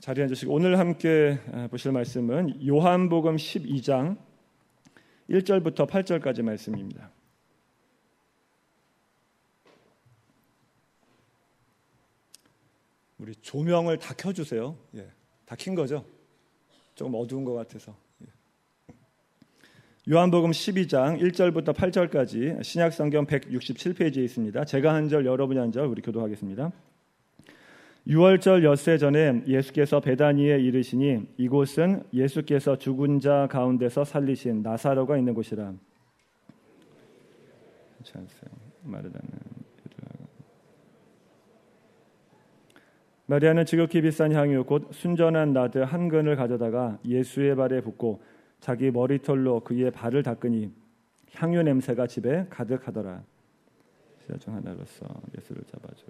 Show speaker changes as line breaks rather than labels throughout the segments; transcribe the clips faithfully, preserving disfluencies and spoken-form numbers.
자리에 앉으시고 오늘 함께 보실 말씀은 요한복음 십이 장 일 절부터 팔 절까지 말씀입니다. 우리 조명을 다 켜주세요. 예, 다 킨 거죠? 조금 어두운 것 같아서. 예. 요한복음 십이 장 일 절부터 팔 절까지 신약성경 백육십칠 페이지에 있습니다. 제가 한 절, 여러분이 한 절, 우리 교도하겠습니다. 유월절 엿새 전에 예수께서 베다니에 이르시니 이곳은 예수께서 죽은 자 가운데서 살리신 나사로가 있는 곳이라. 마리아는 지극히 비싼 향유 곧 순전한 나드 한 근을 가져다가 예수의 발에 붓고 자기 머리털로 그의 발을 닦으니 향유 냄새가 집에 가득하더라. 제자 중 하나로서 예수를 잡아줘.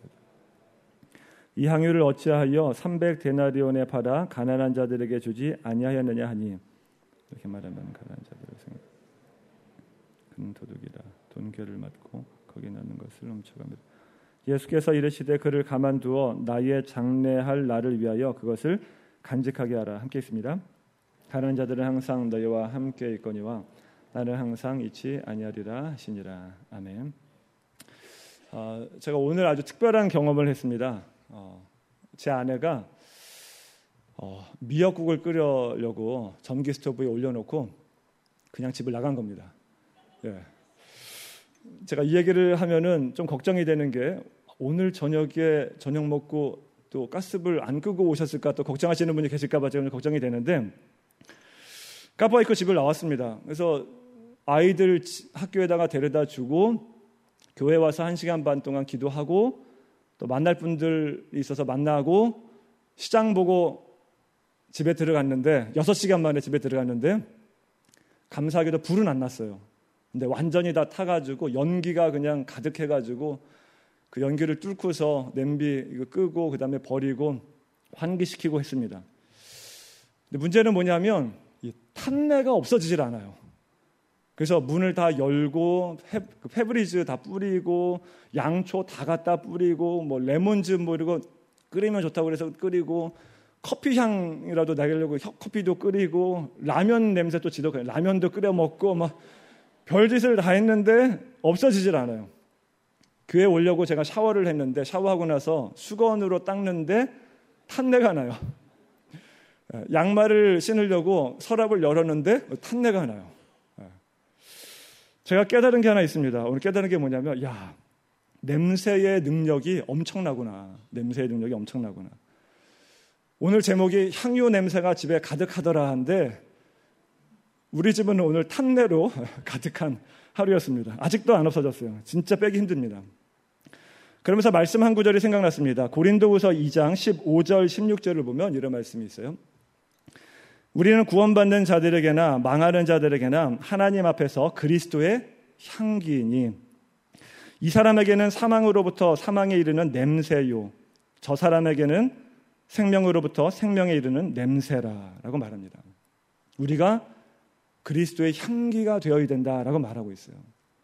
이 향유를 어찌하여 삼백 데나리온에 팔아 가난한 자들에게 주지 아니하였느냐 하니, 이렇게 말하면 가난한 자들을 생각. 그는 도둑이라 돈괴를 맞고 거기 넣는 것을 훔쳐갑니다. 예수께서 이르시되 그를 가만두어 나의 장례할 날을 위하여 그것을 간직하게 하라. 함께 있습니다. 가난한 자들은 항상 너희와 함께 있거니와 나는 항상 잊지 아니하리라 하시니라. 아멘. 어, 제가 오늘 아주 특별한 경험을 했습니다. 어, 제 아내가 어, 미역국을 끓여려고 전기 스토브에 올려놓고 그냥 집을 나간 겁니다. 예. 제가 이 얘기를 하면은 좀 걱정이 되는 게 오늘 저녁에 저녁 먹고 또 가스불 안 끄고 오셨을까 또 걱정하시는 분이 계실까 봐 제가 걱정이 되는데 깜빡 잊고 집을 나왔습니다. 그래서 아이들 학교에다가 데려다 주고 교회 와서 한 시간 반 동안 기도하고 또 만날 분들이 있어서 만나고 시장 보고 집에 들어갔는데 여섯 시간 만에 집에 들어갔는데 감사하게도 불은 안 났어요. 근데 완전히 다 타가지고 연기가 그냥 가득해가지고 그 연기를 뚫고서 냄비 이거 끄고 그 다음에 버리고 환기시키고 했습니다. 근데 문제는 뭐냐면 이 탄내가 없어지질 않아요. 그래서 문을 다 열고 페, 페브리즈 다 뿌리고 양초 다 갖다 뿌리고 뭐 레몬즙 뭐 이러고 끓이면 좋다고 그래서 끓이고 커피 향이라도 나려고 커피도 끓이고 라면 냄새 또 지독해요. 라면도 끓여 먹고 막 별짓을 다 했는데 없어지질 않아요. 교회 오려고 제가 샤워를 했는데 샤워하고 나서 수건으로 닦는데 탄내가 나요. 양말을 신으려고 서랍을 열었는데 탄내가 나요. 제가 깨달은 게 하나 있습니다. 오늘 깨달은 게 뭐냐면 야, 냄새의 능력이 엄청나구나. 냄새의 능력이 엄청나구나. 오늘 제목이 향유 냄새가 집에 가득하더라 한데 우리 집은 오늘 탄내로 가득한 하루였습니다. 아직도 안 없어졌어요. 진짜 빼기 힘듭니다. 그러면서 말씀 한 구절이 생각났습니다. 고린도후서 이 장 십오 절 십육 절을 보면 이런 말씀이 있어요. 우리는 구원받는 자들에게나 망하는 자들에게나 하나님 앞에서 그리스도의 향기이니 이 사람에게는 사망으로부터 사망에 이르는 냄새요 저 사람에게는 생명으로부터 생명에 이르는 냄새라라고 말합니다. 우리가 그리스도의 향기가 되어야 된다라고 말하고 있어요.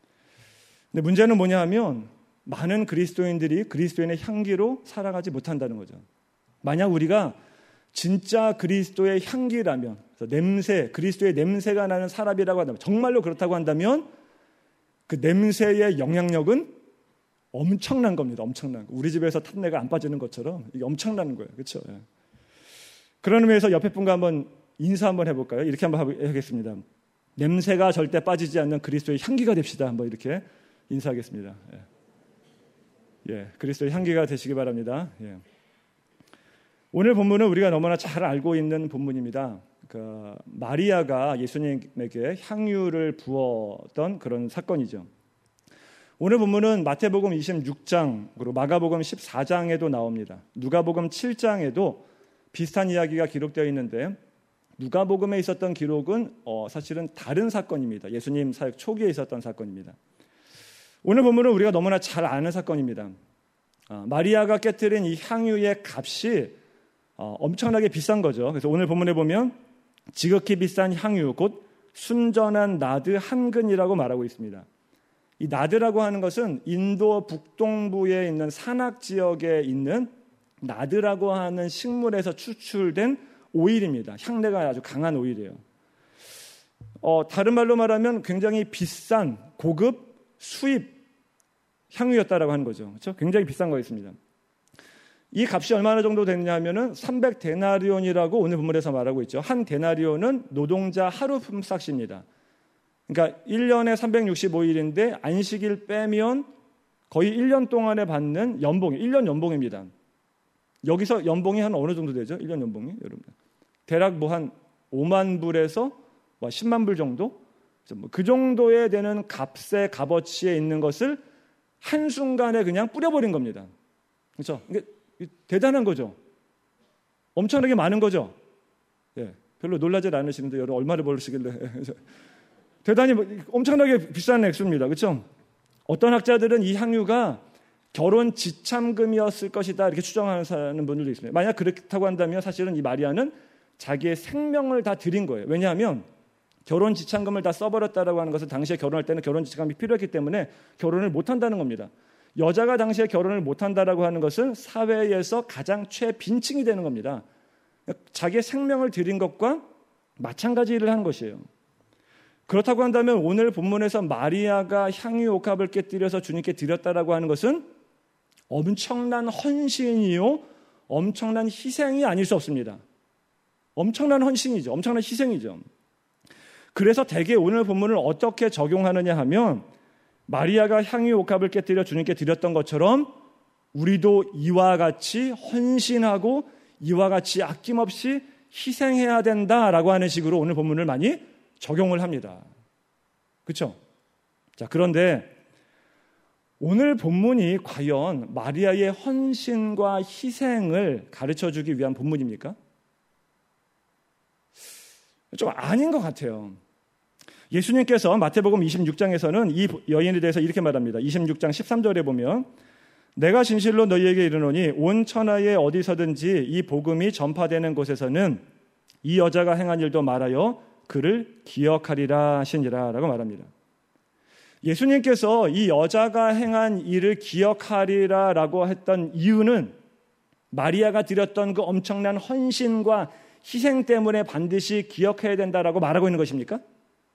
근데 문제는 뭐냐 하면 많은 그리스도인들이 그리스도인의 향기로 살아가지 못한다는 거죠. 만약 우리가 진짜 그리스도의 향기라면, 냄새, 그리스도의 냄새가 나는 사람이라고 한다면, 정말로 그렇다고 한다면 그 냄새의 영향력은 엄청난 겁니다. 엄청난 거. 우리 집에서 탄내가 안 빠지는 것처럼 이게 엄청난 거예요. 그렇죠? 예. 그런 의미에서 옆에 분과 한번 인사 한번 해볼까요? 이렇게 한번 하겠습니다. 냄새가 절대 빠지지 않는 그리스도의 향기가 됩시다. 한번 이렇게 인사하겠습니다. 예, 예 그리스도의 향기가 되시기 바랍니다. 예. 오늘 본문은 우리가 너무나 잘 알고 있는 본문입니다. 그 마리아가 예수님에게 향유를 부었던 그런 사건이죠. 오늘 본문은 마태복음 이십육 장 그리고 마가복음 십사 장에도 나옵니다. 누가복음 칠 장에도 비슷한 이야기가 기록되어 있는데 누가복음에 있었던 기록은 어, 사실은 다른 사건입니다. 예수님 사역 초기에 있었던 사건입니다. 오늘 본문은 우리가 너무나 잘 아는 사건입니다. 어, 마리아가 깨뜨린 이 향유의 값이 어, 엄청나게 비싼 거죠. 그래서 오늘 본문에 보면 지극히 비싼 향유 곧 순전한 나드 한 근이라고 말하고 있습니다. 이 나드라고 하는 것은 인도 북동부에 있는 산악 지역에 있는 나드라고 하는 식물에서 추출된 오일입니다. 향내가 아주 강한 오일이에요. 어, 다른 말로 말하면 굉장히 비싼 고급 수입 향유였다라고 하는 거죠. 그렇죠? 굉장히 비싼 거였습니다. 이 값이 얼마나 정도 됐냐 하면은 삼백 데나리온이라고 오늘 본문에서 말하고 있죠. 한 데나리온은 노동자 하루 품삯입니다. 그러니까 일 년에 삼백육십오 일인데 안식일 빼면 거의 일 년 동안에 받는 연봉이 일 년 연봉입니다. 여기서 연봉이 한 어느 정도 되죠? 일 년 연봉이 여러분. 대략 뭐 한 오만 불에서 뭐 십만 불 정도? 그 정도에 되는 값의 값어치에 있는 것을 한순간에 그냥 뿌려버린 겁니다. 그렇죠? 이게 대단한 거죠. 엄청나게 많은 거죠. 예, 별로 놀라지 않으시는데 여러분 얼마를 벌으시길래. 대단히 엄청나게 비싼 액수입니다. 그렇죠? 어떤 학자들은 이 향유가 결혼 지참금이었을 것이다 이렇게 추정하는 분들도 있습니다. 만약 그렇다고 한다면 사실은 이 마리아는 자기의 생명을 다 드린 거예요. 왜냐하면 결혼 지참금을 다 써버렸다라고 하는 것은 당시에 결혼할 때는 결혼 지참금이 필요했기 때문에 결혼을 못한다는 겁니다. 여자가 당시에 결혼을 못한다라고 하는 것은 사회에서 가장 최빈층이 되는 겁니다. 자기의 생명을 드린 것과 마찬가지 일을 하는 것이에요. 그렇다고 한다면 오늘 본문에서 마리아가 향유 옥합을 깨뜨려서 주님께 드렸다라고 하는 것은 엄청난 헌신이요, 엄청난 희생이 아닐 수 없습니다. 엄청난 헌신이죠. 엄청난 희생이죠. 그래서 대개 오늘 본문을 어떻게 적용하느냐 하면 마리아가 향유 옥합을 깨뜨려 주님께 드렸던 것처럼 우리도 이와 같이 헌신하고 이와 같이 아낌없이 희생해야 된다라고 하는 식으로 오늘 본문을 많이 적용을 합니다. 그렇죠? 자, 그런데 오늘 본문이 과연 마리아의 헌신과 희생을 가르쳐주기 위한 본문입니까? 좀 아닌 것 같아요. 예수님께서 마태복음 이십육 장에서는 이 여인에 대해서 이렇게 말합니다. 이십육 장 십삼 절에 보면 내가 진실로 너희에게 이르노니 온 천하에 어디서든지 이 복음이 전파되는 곳에서는 이 여자가 행한 일도 말하여 그를 기억하리라 하시니라 라고 말합니다. 예수님께서 이 여자가 행한 일을 기억하리라 라고 했던 이유는 마리아가 드렸던 그 엄청난 헌신과 희생 때문에 반드시 기억해야 된다라고 말하고 있는 것입니까?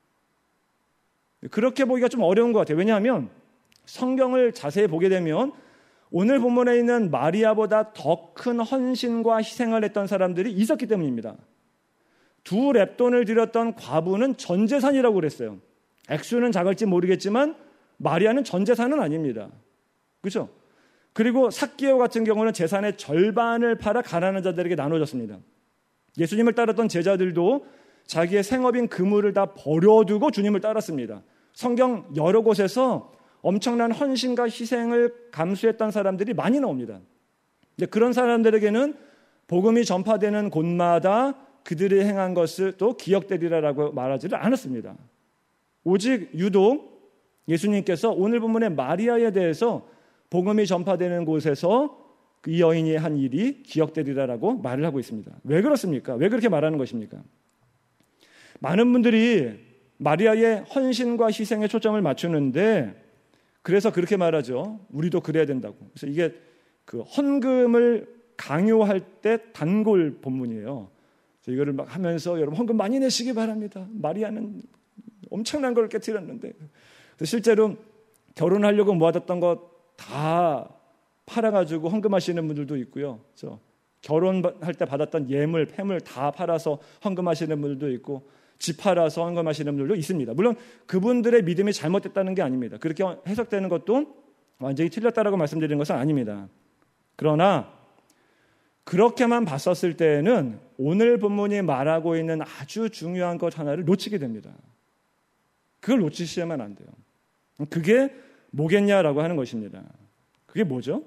그렇게 보기가 좀 어려운 것 같아요. 왜냐하면 성경을 자세히 보게 되면 오늘 본문에 있는 마리아보다 더 큰 헌신과 희생을 했던 사람들이 있었기 때문입니다. 두 렙돈을 드렸던 과부는 전 재산이라고 그랬어요. 액수는 작을지 모르겠지만 마리아는 전 재산은 아닙니다. 그렇죠? 그리고 삭개오 같은 경우는 재산의 절반을 팔아 가난한 자들에게 나눠줬습니다. 예수님을 따랐던 제자들도 자기의 생업인 그물을 다 버려두고 주님을 따랐습니다. 성경 여러 곳에서 엄청난 헌신과 희생을 감수했던 사람들이 많이 나옵니다. 그런 사람들에게는 복음이 전파되는 곳마다 그들이 행한 것을 또 기억되리라라고 말하지를 않았습니다. 오직 유독 예수님께서 오늘 본문의 마리아에 대해서 복음이 전파되는 곳에서 이 여인이 한 일이 기억되리라라고 말을 하고 있습니다. 왜 그렇습니까? 왜 그렇게 말하는 것입니까? 많은 분들이 마리아의 헌신과 희생에 초점을 맞추는데 그래서 그렇게 말하죠. 우리도 그래야 된다고. 그래서 이게 그 헌금을 강요할 때 단골 본문이에요. 그래서 이거를 막 하면서 여러분 헌금 많이 내시기 바랍니다. 마리아는 엄청난 걸 깨뜨렸는데 실제로 결혼하려고 모아뒀던 거 다 팔아가지고 헌금하시는 분들도 있고요. 그렇죠? 결혼할 때 받았던 예물, 폐물 다 팔아서 헌금하시는 분들도 있고 집 팔아서 헌금하시는 분들도 있습니다. 물론 그분들의 믿음이 잘못됐다는 게 아닙니다. 그렇게 해석되는 것도 완전히 틀렸다라고 말씀드리는 것은 아닙니다. 그러나 그렇게만 봤었을 때에는 오늘 본문이 말하고 있는 아주 중요한 것 하나를 놓치게 됩니다. 그걸 놓치시면 안 돼요. 그게 뭐겠냐라고 하는 것입니다. 그게 뭐죠?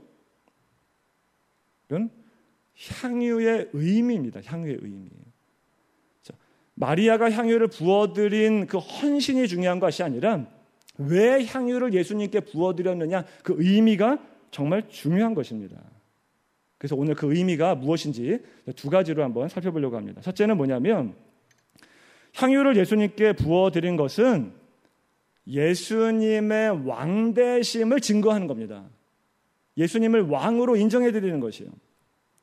이건 향유의 의미입니다. 향유의 의미. 마리아가 향유를 부어드린 그 헌신이 중요한 것이 아니라 왜 향유를 예수님께 부어드렸느냐 그 의미가 정말 중요한 것입니다. 그래서 오늘 그 의미가 무엇인지 두 가지로 한번 살펴보려고 합니다. 첫째는 뭐냐면 향유를 예수님께 부어드린 것은 예수님의 왕되심을 증거하는 겁니다. 예수님을 왕으로 인정해드리는 것이에요.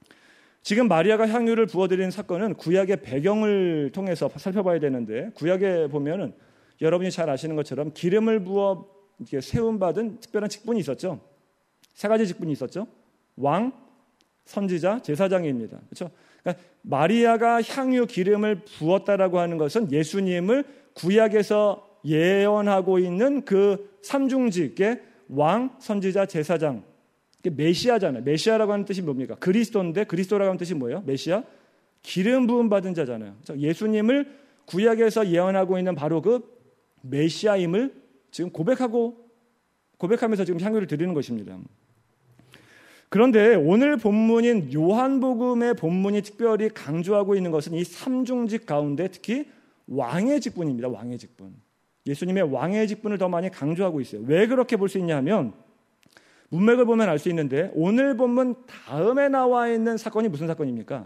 지금 마리아가 향유를 부어드리는 사건은 구약의 배경을 통해서 살펴봐야 되는데, 구약에 보면은 여러분이 잘 아시는 것처럼 기름을 부어 세움받은 특별한 직분이 있었죠. 세 가지 직분이 있었죠. 왕, 선지자, 제사장입니다. 그렇죠? 그러니까 마리아가 향유 기름을 부었다라고 하는 것은 예수님을 구약에서 예언하고 있는 그 삼중직의 왕, 선지자, 제사장, 메시아잖아요. 메시아라고 하는 뜻이 뭡니까? 그리스도인데 그리스도라고 하는 뜻이 뭐예요? 메시아? 기름 부음 받은 자잖아요. 그렇죠? 예수님을 구약에서 예언하고 있는 바로 그 메시아임을 지금 고백하고 고백하면서 지금 향유를 드리는 것입니다. 그런데 오늘 본문인 요한복음의 본문이 특별히 강조하고 있는 것은 이 삼중직 가운데 특히 왕의 직분입니다. 왕의 직분. 예수님의 왕의 직분을 더 많이 강조하고 있어요. 왜 그렇게 볼 수 있냐 하면 문맥을 보면 알 수 있는데, 오늘 본문 다음에 나와 있는 사건이 무슨 사건입니까?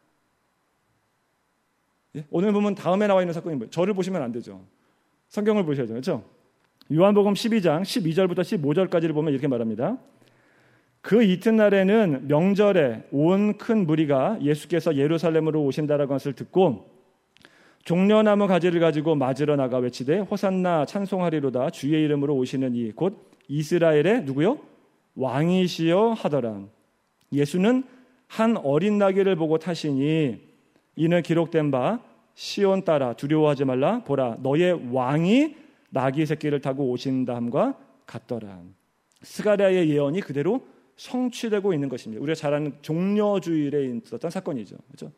예? 오늘 본문 다음에 나와 있는 사건이 뭐예요? 저를 보시면 안 되죠. 성경을 보셔야죠. 그렇죠? 요한복음 십이 장 십이 절부터 십오 절까지를 보면 이렇게 말합니다. 그 이튿날에는 명절에 온 큰 무리가 예수께서 예루살렘으로 오신다라는 것을 듣고 종려나무 가지를 가지고 맞으러 나가 외치되 호산나 찬송하리로다 주의 이름으로 오시는 이 곧 이스라엘의 누구요? 왕이시여 하더라. 예수는 한 어린 나귀를 보고 타시니 이는 기록된 바 시온 따라 두려워하지 말라 보라 너의 왕이 나귀 새끼를 타고 오신다함과 같더라. 스가랴의 예언이 그대로 성취되고 있는 것입니다. 우리가 잘 아는 종려주일에 있었던 사건이죠. 그렇죠?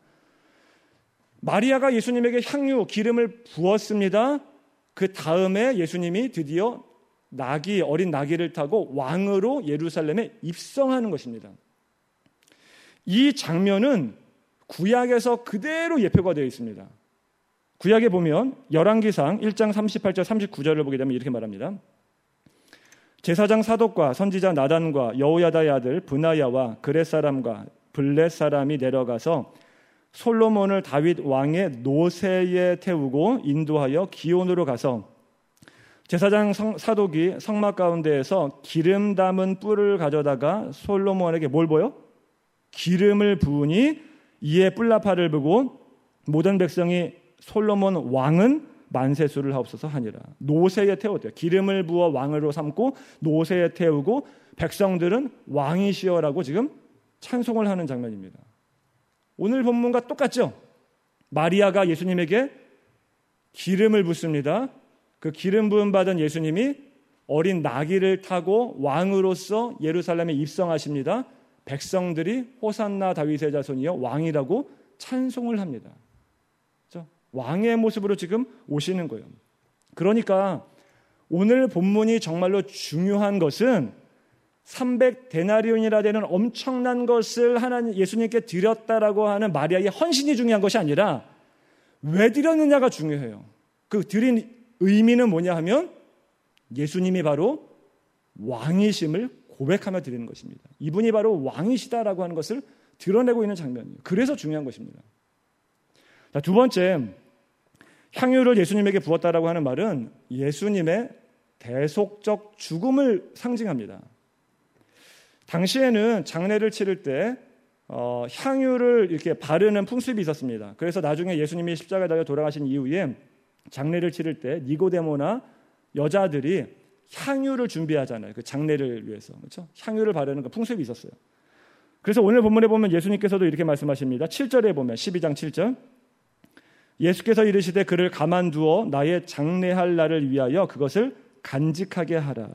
마리아가 예수님에게 향유, 기름을 부었습니다. 그 다음에 예수님이 드디어 나귀, 어린 나귀를 타고 왕으로 예루살렘에 입성하는 것입니다. 이 장면은 구약에서 그대로 예표가 되어 있습니다. 구약에 보면 열왕기상 일 장 삼십팔 절 삼십구 절을 보게 되면 이렇게 말합니다. 제사장 사독과 선지자 나단과 여호야다의 아들 브나야와 그렛 사람과 블렛 사람이 내려가서 솔로몬을 다윗 왕의 노새에 태우고 인도하여 기온으로 가서 제사장 성, 사독이 성막 가운데에서 기름 담은 뿔을 가져다가 솔로몬에게 뭘 보여? 기름을 부으니 이에 뿔나팔을 불고 모든 백성이 솔로몬 왕은 만세수를 하옵소서 하니라. 노새에 태웠대요. 기름을 부어 왕으로 삼고 노새에 태우고 백성들은 왕이시여라고 지금 찬송을 하는 장면입니다. 오늘 본문과 똑같죠? 마리아가 예수님에게 기름을 붓습니다. 그 기름 부음 받은 예수님이 어린 나귀를 타고 왕으로서 예루살렘에 입성하십니다. 백성들이 호산나 다윗의 자손이여 왕이라고 찬송을 합니다. 그렇죠? 왕의 모습으로 지금 오시는 거예요. 그러니까 오늘 본문이 정말로 중요한 것은 삼백 데나리온이라 되는 엄청난 것을 하나님 예수님께 드렸다라고 하는 마리아의 헌신이 중요한 것이 아니라 왜 드렸느냐가 중요해요. 그 드린 의미는 뭐냐 하면 예수님이 바로 왕이심을 고백하며 드리는 것입니다. 이분이 바로 왕이시다라고 하는 것을 드러내고 있는 장면이에요. 그래서 중요한 것입니다. 자, 두 번째, 향유를 예수님에게 부었다라고 하는 말은 예수님의 대속적 죽음을 상징합니다. 당시에는 장례를 치를 때 어, 향유를 이렇게 바르는 풍습이 있었습니다. 그래서 나중에 예수님이 십자가에 달려 돌아가신 이후에 장례를 치를 때 니고데모나 여자들이 향유를 준비하잖아요. 그 장례를 위해서. 그렇죠? 향유를 바르는 그 풍습이 있었어요. 그래서 오늘 본문에 보면 예수님께서도 이렇게 말씀하십니다. 칠 절에 보면 십이 장 칠 절. 예수께서 이르시되 그를 가만두어 나의 장례할 날을 위하여 그것을 간직하게 하라.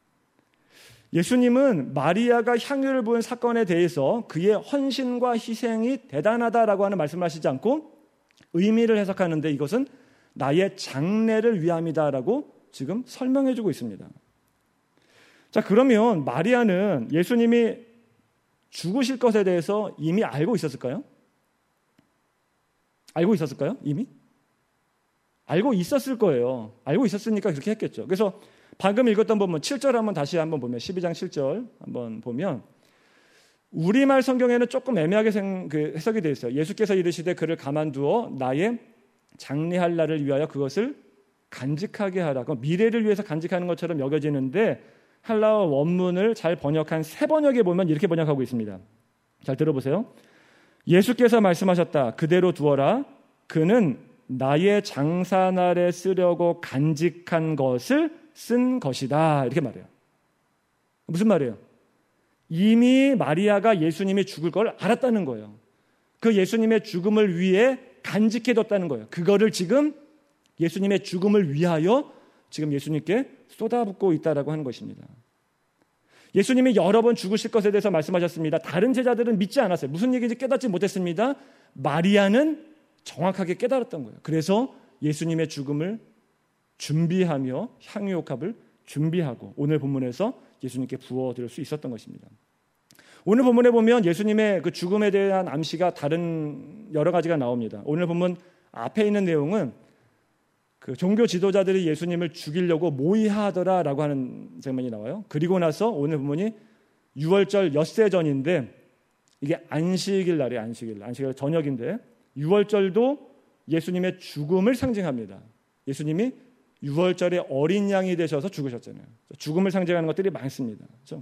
예수님은 마리아가 향유를 부은 사건에 대해서 그의 헌신과 희생이 대단하다라고 하는 말씀을 하시지 않고 의미를 해석하는데 이것은 나의 장례를 위함이다라고 지금 설명해주고 있습니다. 자, 그러면 마리아는 예수님이 죽으실 것에 대해서 이미 알고 있었을까요? 알고 있었을까요? 이미? 알고 있었을 거예요. 알고 있었으니까 그렇게 했겠죠. 그래서 방금 읽었던 부분 칠 절 한번 다시 한번 보면 십이 장 칠 절 한번 보면 우리말 성경에는 조금 애매하게 생, 그 해석이 되어 있어요. 예수께서 이르시되 그를 가만두어 나의 장례할 날을 위하여 그것을 간직하게 하라. 미래를 위해서 간직하는 것처럼 여겨지는데 헬라어 원문을 잘 번역한 새 번역에 보면 이렇게 번역하고 있습니다. 잘 들어보세요. 예수께서 말씀하셨다. 그대로 두어라. 그는 나의 장사날에 쓰려고 간직한 것을 쓴 것이다. 이렇게 말해요. 무슨 말이에요? 이미 마리아가 예수님이 죽을 걸 알았다는 거예요. 그 예수님의 죽음을 위해 간직해뒀다는 거예요. 그거를 지금 예수님의 죽음을 위하여 지금 예수님께 쏟아붓고 있다라고 하는 것입니다. 예수님이 여러 번 죽으실 것에 대해서 말씀하셨습니다. 다른 제자들은 믿지 않았어요. 무슨 얘기인지 깨닫지 못했습니다. 마리아는 정확하게 깨달았던 거예요. 그래서 예수님의 죽음을 준비하며 향유옥합을 준비하고 오늘 본문에서 예수님께 부어드릴 수 있었던 것입니다. 오늘 본문에 보면 예수님의 그 죽음에 대한 암시가 다른 여러 가지가 나옵니다. 오늘 본문 앞에 있는 내용은 그 종교 지도자들이 예수님을 죽이려고 모의하더라라고 하는 장면이 나와요. 그리고 나서 오늘 본문이 유월절 엿새 전인데 이게 안식일 날이에요. 안식일. 안식일 저녁인데 유월절도 예수님의 죽음을 상징합니다. 예수님이 유월절에 어린 양이 되셔서 죽으셨잖아요. 죽음을 상징하는 것들이 많습니다. 그렇죠?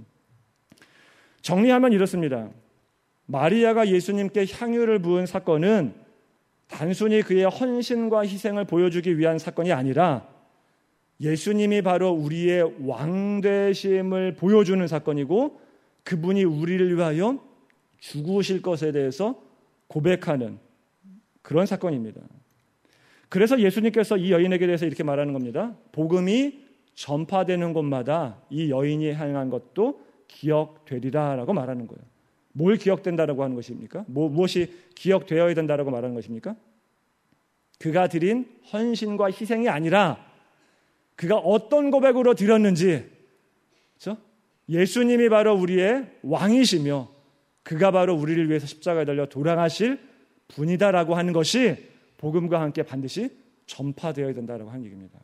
정리하면 이렇습니다. 마리아가 예수님께 향유를 부은 사건은 단순히 그의 헌신과 희생을 보여주기 위한 사건이 아니라 예수님이 바로 우리의 왕되심을 보여주는 사건이고 그분이 우리를 위하여 죽으실 것에 대해서 고백하는 그런 사건입니다. 그래서 예수님께서 이 여인에게 대해서 이렇게 말하는 겁니다. 복음이 전파되는 곳마다 이 여인이 행한 것도 기억되리라라고 말하는 거예요. 뭘 기억된다라고 하는 것입니까? 뭐, 무엇이 기억되어야 된다라고 말하는 것입니까? 그가 드린 헌신과 희생이 아니라 그가 어떤 고백으로 드렸는지, 그렇죠? 예수님이 바로 우리의 왕이시며 그가 바로 우리를 위해서 십자가에 달려 돌아가실 분이다라고 하는 것이 복음과 함께 반드시 전파되어야 된다라고 하는 얘기입니다.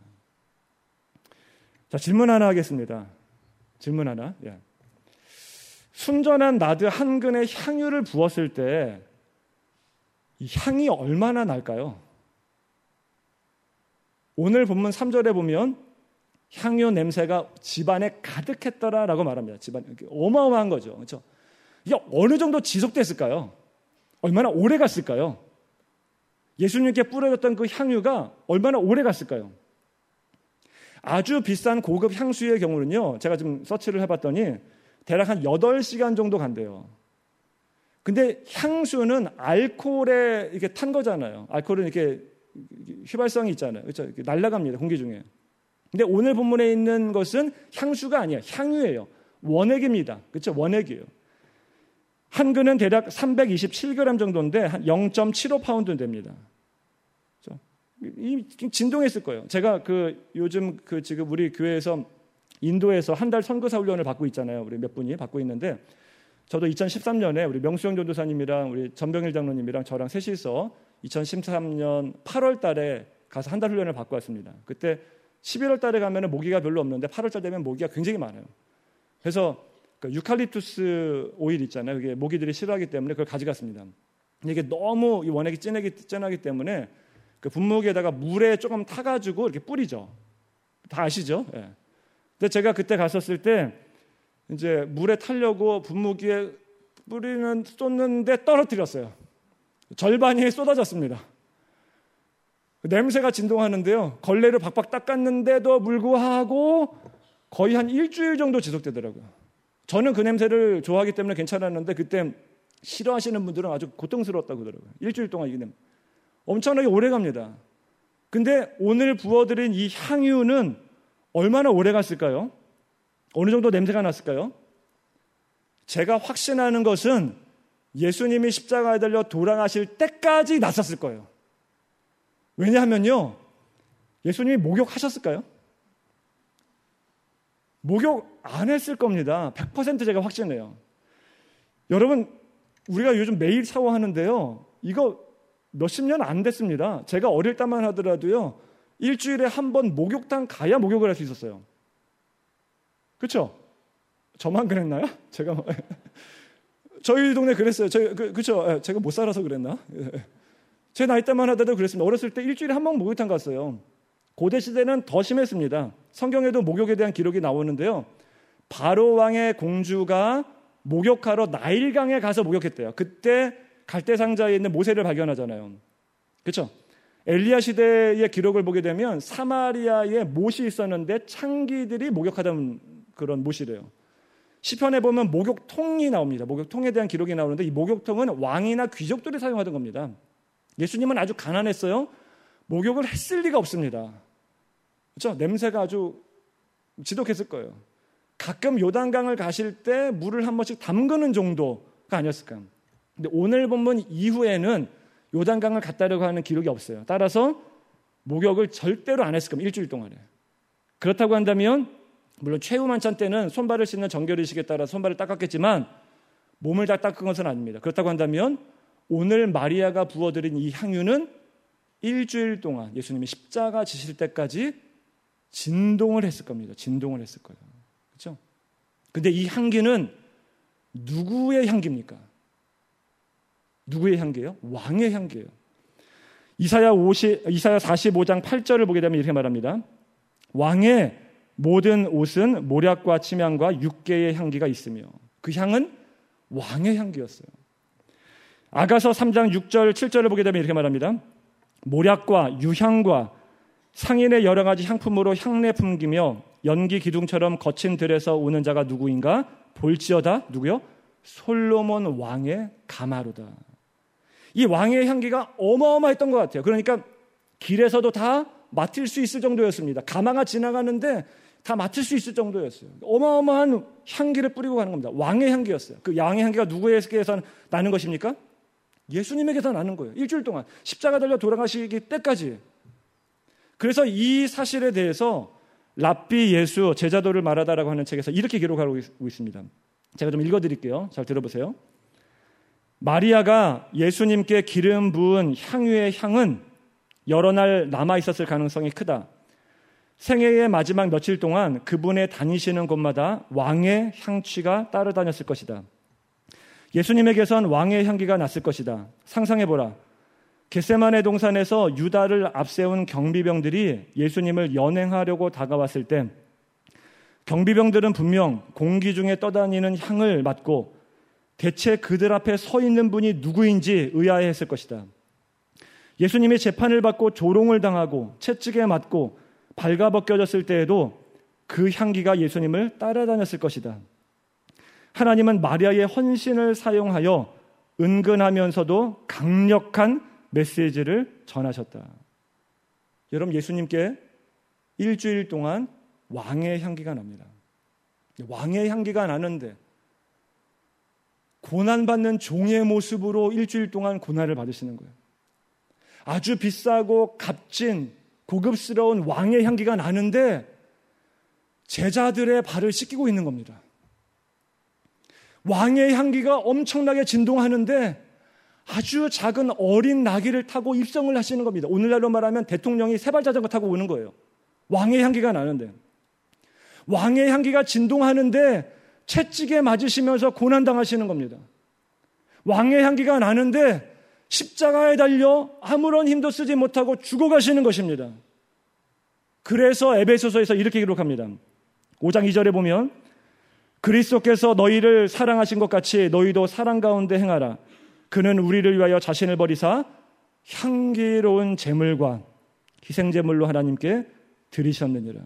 자, 질문 하나 하겠습니다. 질문 하나. 예. 순전한 나드 한 근의 향유를 부었을 때 이 향이 얼마나 날까요? 오늘 본문 삼 절에 보면 향유 냄새가 집안에 가득했더라라고 말합니다. 집안 어마어마한 거죠. 그렇죠? 이게 어느 정도 지속됐을까요? 얼마나 오래 갔을까요? 예수님께 뿌려졌던 그 향유가 얼마나 오래 갔을까요? 아주 비싼 고급 향수의 경우는요, 제가 좀 서치를 해봤더니 대략 한 여덟 시간 정도 간대요. 근데 향수는 알코올에 이렇게 탄 거잖아요. 알코올은 이렇게 휘발성이 있잖아요. 그렇죠? 이렇게 날아갑니다, 공기 중에. 근데 오늘 본문에 있는 것은 향수가 아니에요. 향유예요. 원액입니다. 그렇죠? 원액이에요. 한 근은 대략 삼백이십칠 그램 정도인데 한 영 점 칠오 파운드 됩니다. 그렇죠? 이 진동했을 거예요. 제가 그 요즘 그 지금 우리 교회에서 인도에서 한 달 선교사 훈련을 받고 있잖아요. 우리 몇 분이 받고 있는데 저도 이천십삼 년에 우리 명수영 전도사님이랑 우리 전병일 장로님이랑 저랑 셋이서 이천십삼 년 팔월 달에 가서 한 달 훈련을 받고 왔습니다. 그때 십일월 달에 가면 모기가 별로 없는데 팔월 달 되면 모기가 굉장히 많아요. 그래서 그 유칼립투스 오일 있잖아요. 이게 모기들이 싫어하기 때문에 그걸 가져갔습니다. 이게 너무 이 원액이 진하기, 진하기 때문에 그 분무기에다가 물에 조금 타가지고 이렇게 뿌리죠. 다 아시죠? 예. 근데 제가 그때 갔었을 때 이제 물에 타려고 분무기에 뿌리는 쏟는데 떨어뜨렸어요. 절반이 쏟아졌습니다. 냄새가 진동하는데요. 걸레를 박박 닦았는데도 불구하고 거의 한 일주일 정도 지속되더라고요. 저는 그 냄새를 좋아하기 때문에 괜찮았는데 그때 싫어하시는 분들은 아주 고통스러웠다고 그러더라고요. 일주일 동안 이게 엄청나게 오래 갑니다. 근데 오늘 부어드린 이 향유는 얼마나 오래 갔을까요? 어느 정도 냄새가 났을까요? 제가 확신하는 것은 예수님이 십자가에 달려 돌아가실 때까지 났었을 거예요. 왜냐하면요, 예수님이 목욕하셨을까요? 목욕 안 했을 겁니다. 백 퍼센트 제가 확신해요. 여러분, 우리가 요즘 매일 샤워하는데요, 이거 몇십 년 안 됐습니다. 제가 어릴 때만 하더라도요, 일주일에 한 번 목욕탕 가야 목욕을 할 수 있었어요. 그렇죠? 저만 그랬나요? 제가 저희 동네 그랬어요. 저, 그, 그렇죠? 제가 못 살아서 그랬나? 제 나이 때만 하더라도 그랬습니다. 어렸을 때 일주일에 한 번 목욕탕 갔어요. 고대 시대는 더 심했습니다. 성경에도 목욕에 대한 기록이 나오는데요. 바로 왕의 공주가 목욕하러 나일강에 가서 목욕했대요. 그때 갈대상자에 있는 모세를 발견하잖아요. 그렇죠? 엘리야 시대의 기록을 보게 되면 사마리아에 못이 있었는데 창기들이 목욕하던 그런 못이래요. 시편에 보면 목욕통이 나옵니다. 목욕통에 대한 기록이 나오는데 이 목욕통은 왕이나 귀족들이 사용하던 겁니다. 예수님은 아주 가난했어요. 목욕을 했을 리가 없습니다. 그렇죠? 냄새가 아주 지독했을 거예요. 가끔 요단강을 가실 때 물을 한 번씩 담그는 정도가 아니었을까. 근데 오늘 본문 이후에는 요단강을 갔다라고 하는 기록이 없어요. 따라서 목욕을 절대로 안 했을 겁니다. 일주일 동안에. 그렇다고 한다면 물론 최후 만찬 때는 손발을 씻는 정결의식에 따라 손발을 닦았겠지만 몸을 다 닦은 것은 아닙니다. 그렇다고 한다면 오늘 마리아가 부어드린 이 향유는 일주일 동안 예수님이 십자가 지실 때까지 진동을 했을 겁니다. 진동을 했을 거예요. 그렇죠? 근데 이 향기는 누구의 향기입니까? 누구의 향기예요? 왕의 향기예요. 이사야 오십, 이사야 사십오 장 팔 절을 보게 되면 이렇게 말합니다. 왕의 모든 옷은 모략과 침향과 육개의 향기가 있으며 그 향은 왕의 향기였어요. 아가서 삼 장 육 절 칠 절을 보게 되면 이렇게 말합니다. 모략과 유향과 상인의 여러 가지 향품으로 향내 풍기며 연기 기둥처럼 거친 들에서 오는 자가 누구인가? 볼지어다. 누구요? 솔로몬 왕의 가마로다. 이 왕의 향기가 어마어마했던 것 같아요. 그러니까 길에서도 다 맡을 수 있을 정도였습니다. 가마가 지나가는데 다 맡을 수 있을 정도였어요. 어마어마한 향기를 뿌리고 가는 겁니다. 왕의 향기였어요. 그 왕의 향기가 누구에게서 나는 것입니까? 예수님에게서 나는 거예요. 일주일 동안 십자가 달려 돌아가시기 때까지. 그래서 이 사실에 대해서 랍비 예수 제자도를 말하다라고 하는 책에서 이렇게 기록하고 있습니다. 제가 좀 읽어드릴게요. 잘 들어보세요. 마리아가 예수님께 기름 부은 향유의 향은 여러 날 남아있었을 가능성이 크다. 생애의 마지막 며칠 동안 그분의 다니시는 곳마다 왕의 향취가 따라다녔을 것이다. 예수님에게선 왕의 향기가 났을 것이다. 상상해보라. 겟세마네 동산에서 유다를 앞세운 경비병들이 예수님을 연행하려고 다가왔을 때 경비병들은 분명 공기 중에 떠다니는 향을 맡고 대체 그들 앞에 서 있는 분이 누구인지 의아해했을 것이다. 예수님이 재판을 받고 조롱을 당하고 채찍에 맞고 발가벗겨졌을 때에도 그 향기가 예수님을 따라다녔을 것이다. 하나님은 마리아의 헌신을 사용하여 은근하면서도 강력한 메시지를 전하셨다. 여러분, 예수님께 일주일 동안 왕의 향기가 납니다. 왕의 향기가 나는데 고난받는 종의 모습으로 일주일 동안 고난을 받으시는 거예요. 아주 비싸고 값진 고급스러운 왕의 향기가 나는데 제자들의 발을 씻기고 있는 겁니다. 왕의 향기가 엄청나게 진동하는데 아주 작은 어린 나귀를 타고 입성을 하시는 겁니다. 오늘날로 말하면 대통령이 세발자전거 타고 오는 거예요. 왕의 향기가 나는데. 왕의 향기가 진동하는데 채찍에 맞으시면서 고난당하시는 겁니다. 왕의 향기가 나는데 십자가에 달려 아무런 힘도 쓰지 못하고 죽어가시는 것입니다. 그래서 에베소서에서 이렇게 기록합니다. 오 장 이 절에 보면 그리스도께서 너희를 사랑하신 것 같이 너희도 사랑 가운데 행하라. 그는 우리를 위하여 자신을 버리사 향기로운 제물과 희생제물로 하나님께 드리셨느니라.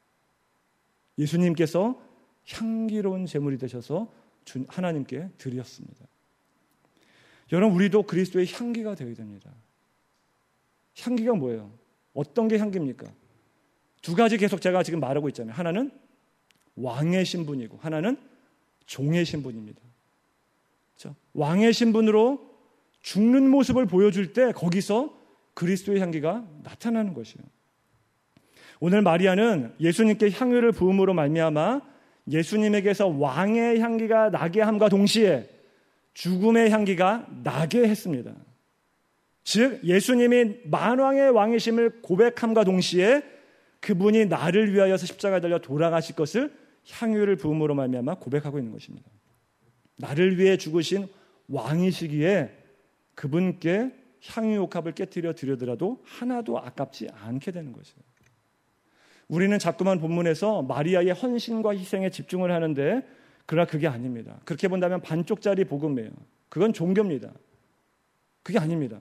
예수님께서 향기로운 제물이 되셔서 하나님께 드렸습니다. 여러분, 우리도 그리스도의 향기가 되어야 됩니다. 향기가 뭐예요? 어떤 게 향기입니까? 두 가지 계속 제가 지금 말하고 있잖아요. 하나는 왕의 신분이고 하나는 종의 신분입니다. 그렇죠? 왕의 신분으로 죽는 모습을 보여줄 때 거기서 그리스도의 향기가 나타나는 것이에요. 오늘 마리아는 예수님께 향유를 부음으로 말미암아 예수님에게서 왕의 향기가 나게 함과 동시에 죽음의 향기가 나게 했습니다. 즉 예수님이 만왕의 왕이심을 고백함과 동시에 그분이 나를 위하여서 십자가에 달려 돌아가실 것을 향유를 부음으로 말미암아 고백하고 있는 것입니다. 나를 위해 죽으신 왕이시기에 그분께 향유 옥합을 깨뜨려 드려더라도 하나도 아깝지 않게 되는 것이에요. 우리는 자꾸만 본문에서 마리아의 헌신과 희생에 집중을 하는데 그러나 그게 아닙니다. 그렇게 본다면 반쪽짜리 복음이에요. 그건 종교입니다. 그게 아닙니다.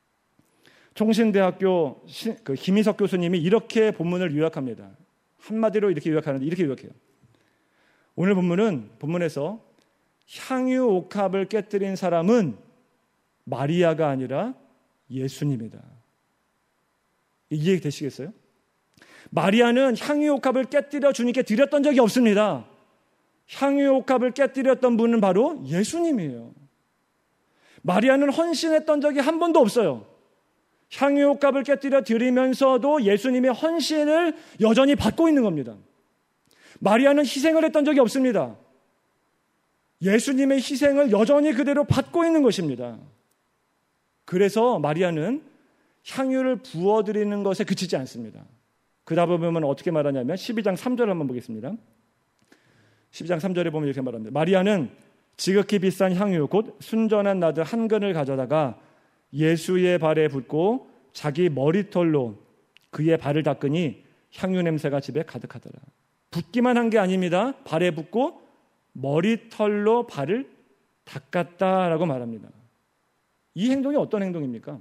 총신대학교 그 김희석 교수님이 이렇게 본문을 요약합니다. 한마디로 이렇게 요약하는데 이렇게 요약해요. 오늘 본문은 본문에서 향유 옥합을 깨뜨린 사람은 마리아가 아니라 예수님이다. 이해 되시겠어요? 마리아는 향유 옥합을 깨뜨려 주님께 드렸던 적이 없습니다. 향유 옥합을 깨뜨렸던 분은 바로 예수님이에요. 마리아는 헌신했던 적이 한 번도 없어요. 향유 옥합을 깨뜨려 드리면서도 예수님의 헌신을 여전히 받고 있는 겁니다. 마리아는 희생을 했던 적이 없습니다. 예수님의 희생을 여전히 그대로 받고 있는 것입니다. 그래서 마리아는 향유를 부어드리는 것에 그치지 않습니다. 그 다음에 보면 어떻게 말하냐면 십이 장 삼 절 한번 보겠습니다. 십이 장 삼 절에 보면 이렇게 말합니다. 마리아는 지극히 비싼 향유 곧 순전한 나드 한 근을 가져다가 예수의 발에 붓고 자기 머리털로 그의 발을 닦으니 향유 냄새가 집에 가득하더라. 붓기만 한 게 아닙니다. 발에 붓고 머리털로 발을 닦았다라고 말합니다. 이 행동이 어떤 행동입니까?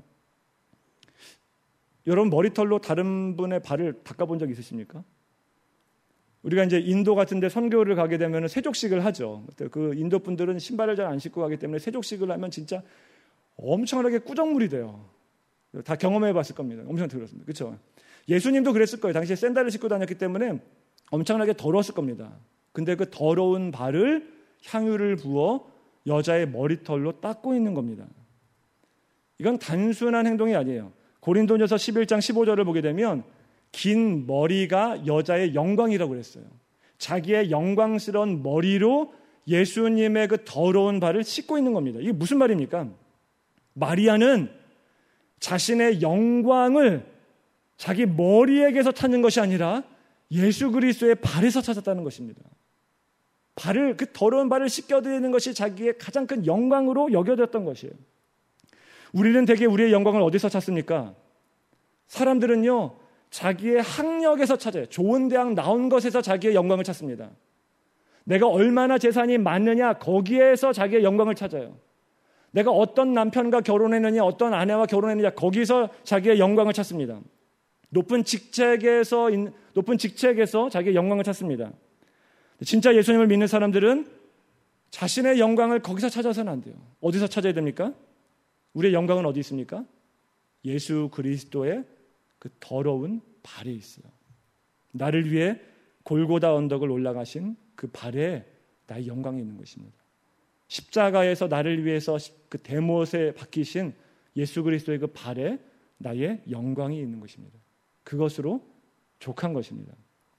여러분 머리털로 다른 분의 발을 닦아본 적 있으십니까? 우리가 이제 인도 같은 데 선교를 가게 되면 세족식을 하죠. 그 인도 분들은 신발을 잘 안 신고 가기 때문에 세족식을 하면 진짜 엄청나게 꾸정물이 돼요. 다 경험해 봤을 겁니다. 엄청 들었습니다. 그렇죠? 예수님도 그랬을 거예요. 당시에 샌들을 신고 다녔기 때문에 엄청나게 더러웠을 겁니다. 근데 그 더러운 발을 향유를 부어 여자의 머리털로 닦고 있는 겁니다. 이건 단순한 행동이 아니에요. 고린도전서 십일 장 십오 절을 보게 되면 긴 머리가 여자의 영광이라고 그랬어요. 자기의 영광스러운 머리로 예수님의 그 더러운 발을 씻고 있는 겁니다. 이게 무슨 말입니까? 마리아는 자신의 영광을 자기 머리에게서 찾는 것이 아니라 예수 그리스도의 발에서 찾았다는 것입니다. 발을 그 더러운 발을 씻겨드리는 것이 자기의 가장 큰 영광으로 여겨졌던 것이에요. 우리는 대개 우리의 영광을 어디서 찾습니까? 사람들은요 자기의 학력에서 찾아요. 좋은 대학 나온 것에서 자기의 영광을 찾습니다. 내가 얼마나 재산이 많느냐 거기에서 자기의 영광을 찾아요. 내가 어떤 남편과 결혼했느냐 어떤 아내와 결혼했느냐 거기서 자기의 영광을 찾습니다. 높은 직책에서 높은 직책에서 자기의 영광을 찾습니다. 진짜 예수님을 믿는 사람들은 자신의 영광을 거기서 찾아서는 안 돼요. 어디서 찾아야 됩니까? 우리의 영광은 어디 있습니까? 예수 그리스도의 그 더러운 발에 있어요. 나를 위해 골고다 언덕을 올라가신 그 발에 나의 영광이 있는 것입니다. 십자가에서 나를 위해서 그 대못에 박히신 예수 그리스도의 그 발에 나의 영광이 있는 것입니다. 그것으로 족한 것입니다.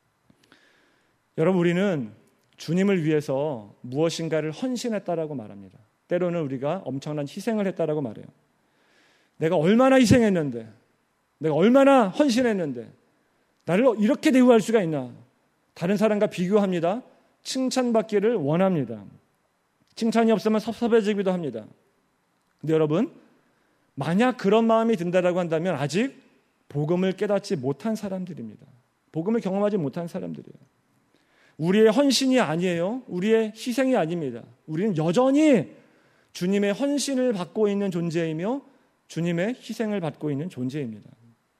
여러분 우리는 주님을 위해서 무엇인가를 헌신했다라고 말합니다. 때로는 우리가 엄청난 희생을 했다라고 말해요. 내가 얼마나 희생했는데 내가 얼마나 헌신했는데 나를 이렇게 대우할 수가 있나. 다른 사람과 비교합니다. 칭찬받기를 원합니다. 칭찬이 없으면 섭섭해지기도 합니다. 근데 여러분 만약 그런 마음이 든다라고 한다면 아직 복음을 깨닫지 못한 사람들입니다. 복음을 경험하지 못한 사람들이에요. 우리의 헌신이 아니에요. 우리의 희생이 아닙니다. 우리는 여전히 주님의 헌신을 받고 있는 존재이며 주님의 희생을 받고 있는 존재입니다.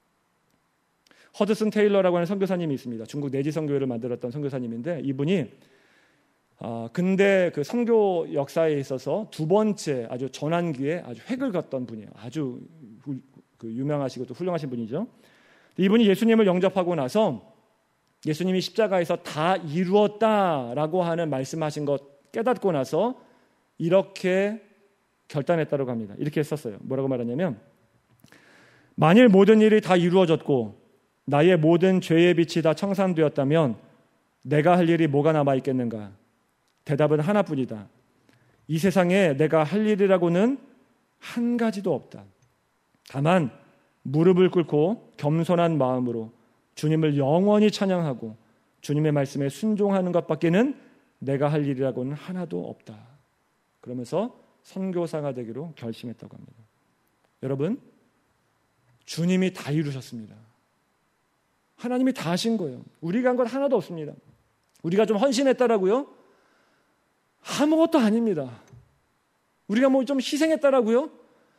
허드슨 테일러라고 하는 선교사님이 있습니다. 중국 내지 선교회를 만들었던 선교사님인데 이분이 아, 근데 그 선교 역사에 있어서 두 번째 아주 전환기에 아주 획을 걷던 분이에요. 아주 후, 그 유명하시고 또 훌륭하신 분이죠. 이분이 예수님을 영접하고 나서 예수님이 십자가에서 다 이루었다라고 하는 말씀하신 것 깨닫고 나서 이렇게 결단했다고 합니다. 이렇게 썼어요. 뭐라고 말하냐면 만일 모든 일이 다 이루어졌고 나의 모든 죄의 빛이 다 청산되었다면 내가 할 일이 뭐가 남아있겠는가? 대답은 하나뿐이다. 이 세상에 내가 할 일이라고는 한 가지도 없다. 다만 무릎을 꿇고 겸손한 마음으로 주님을 영원히 찬양하고 주님의 말씀에 순종하는 것밖에는 내가 할 일이라고는 하나도 없다. 그러면서 선교사가 되기로 결심했다고 합니다. 여러분, 주님이 다 이루셨습니다. 하나님이 다 하신 거예요. 우리가 한 것 하나도 없습니다. 우리가 좀 헌신했다라고요? 아무것도 아닙니다. 우리가 뭐 좀 희생했다라고요?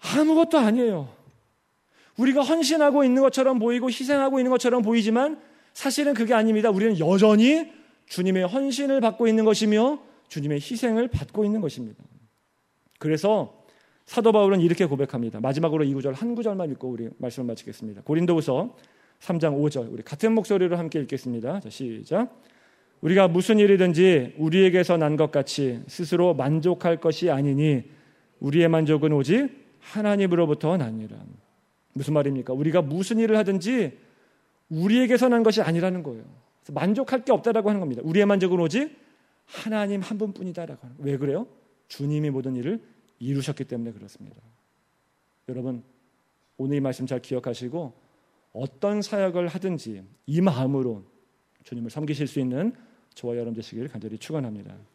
아무것도 아니에요. 우리가 헌신하고 있는 것처럼 보이고 희생하고 있는 것처럼 보이지만 사실은 그게 아닙니다. 우리는 여전히 주님의 헌신을 받고 있는 것이며 주님의 희생을 받고 있는 것입니다. 그래서 사도 바울은 이렇게 고백합니다. 마지막으로 이 구절 한 구절만 읽고 우리 말씀을 마치겠습니다. 고린도후서 삼 장 오 절, 우리 같은 목소리로 함께 읽겠습니다. 자, 시작. 우리가 무슨 일이든지 우리에게서 난 것 같이 스스로 만족할 것이 아니니 우리의 만족은 오직 하나님으로부터 나니라. 무슨 말입니까? 우리가 무슨 일을 하든지 우리에게서 난 것이 아니라는 거예요. 그래서 만족할 게 없다라고 하는 겁니다. 우리의 만족은 오직 하나님 한 분뿐이다라고 하는 거예요. 왜 그래요? 주님이 모든 일을 이루셨기 때문에 그렇습니다. 여러분, 오늘 이 말씀 잘 기억하시고 어떤 사역을 하든지 이 마음으로 주님을 섬기실 수 있는 저와 여러분 되시길 간절히 축원합니다.